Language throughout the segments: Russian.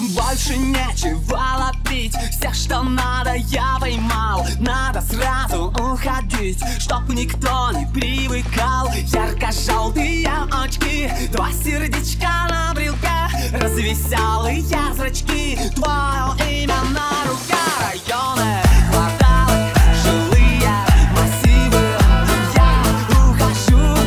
Больше нечего ловить, всех, что надо, я поймал. Надо сразу уходить, чтоб никто не привыкал. Ярко-желтые очки, два сердечка на брелке, развеселые зрачки, твое имя на руке. Районы, кварталы, жилые массивы, я ухожу,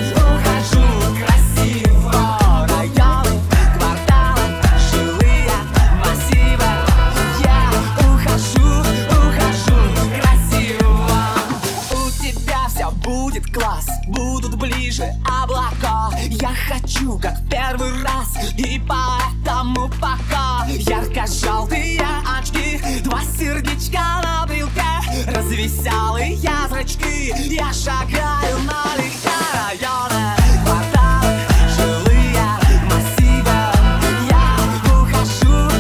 красиво. Районы, кварталы, жилые массивы, я ухожу, красиво. У тебя все будет класс, будут ближе облака. Я хочу, как в первый раз, и поэтому пока. Ярко-желтые очки, два сердечка на брелке, развеселые зрачки, я шагаю налегке. Районы, кварталы, жилые массивы, я ухожу,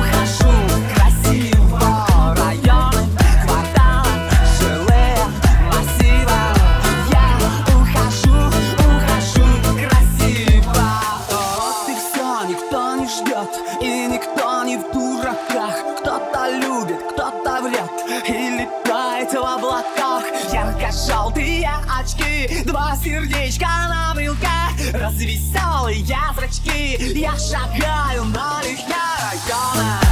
красиво. Районы, кварталы, жилые массивы, я ухожу, красиво. Вот и все, никто не ждет, и никто не в дураках. Кто-то любит, кто-то врет и летает в облаках. Ярко-желтые очки, два сердечка на брелке, развеселые зрачки, я шагаю налегке. Районы,